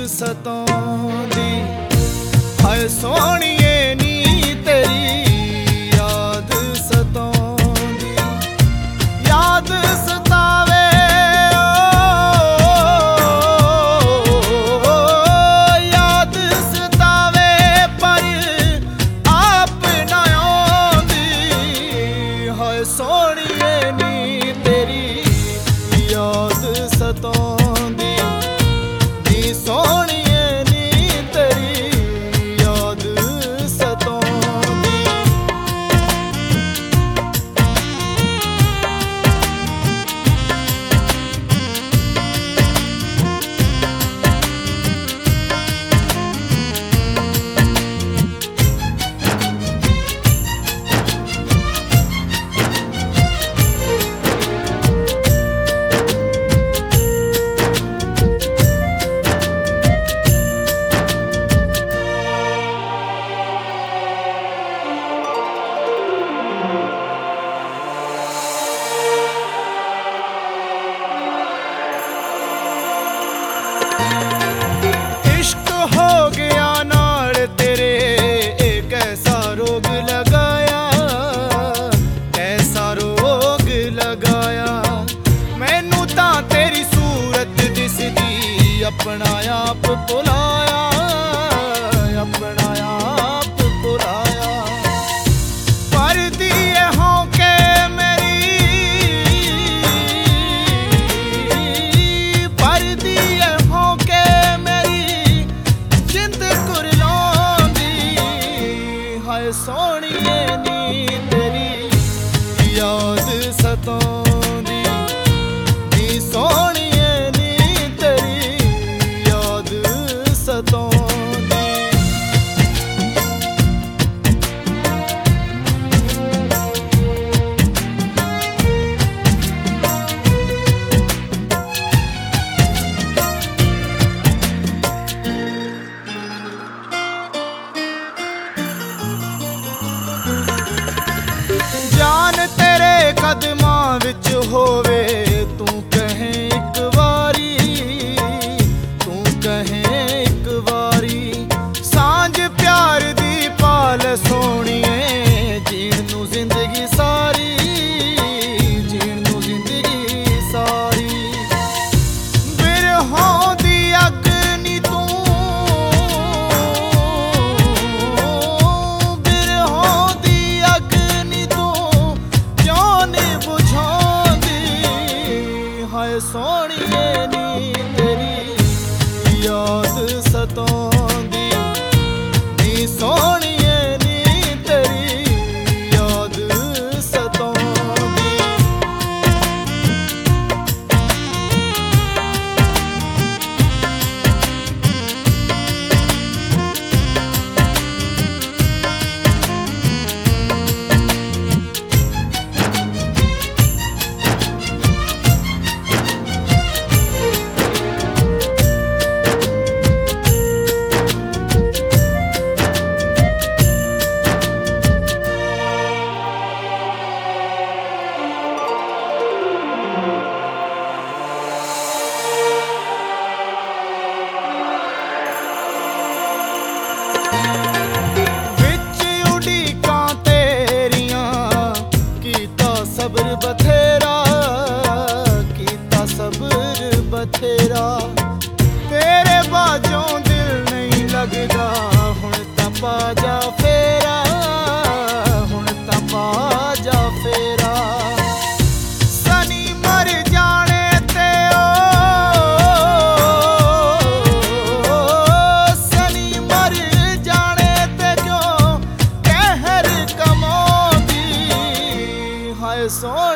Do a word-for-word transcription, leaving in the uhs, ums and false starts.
ਸਤਾਉਂਦੀ। ਹਾਏ ਸੋਹਣੀਏ ਨੀ ਤੇਰੀ ਯਾਦ ਸਤਾਉਂਦੀ। ਯਾਦ ਸਤਾਵੇ ਯਾਦ ਸਤਾਵੇ ਪਰ ਆਪ ਨਾ ਆਉਂਦੀ। ਹਾਏ ਸੋਹਣੀਏ ਨੀ ਤੇਰੀ ਯਾਦ ਸਤਾਉਂਦੀ। ਨੀ ਸੋਹਣੀਏ ਨੀ ਤੇਰੀ ਯਾਦ ਸਤਾਉਂਦੀ। इश्क हो गया नाल तेरे एक ऐसा रोग लगाया। कैसा रोग लगाया मैनू तां तेरी सूरत दिसदी। अपना आप भुलाया अपना आप भुलाया। परदी होके मेरी परदी होके मेरी जिंद कुरलांदी। हाय सोहणीए नी तेरी याद सताਉਂਦੀ। नी सोहणीए नी तेरी याद सताਉਂਦੀ। जान तेरे कदमां विच होवे तू कहे एक वारी। तू कहे एक वारी सांझ प्यार दी पाल सोहणीए। जीण नू जिंदगी सारी जीण नू जिंदगी सारी। बिरहों दी अग नी तू बिरहों दी अग नी तू क्यों नहीं बुझांदी। हाय सोहणीए नी तेरी याद सताਉਂਦੀ। नी सोहणीए नी तेरी याद सताਉਂਦੀ। विच उड़ीकां तेरियां कीता सब्र बथेरा। कीता सब्र बथेरा तेरे बाजों दिल नहीं लगदा। हुण तां पा जा फेरा हुण तां पा जा फेरा। सनी मर जाने ते ओ सनी मर जाने ते क्यों कहर कमांदी। हाय सो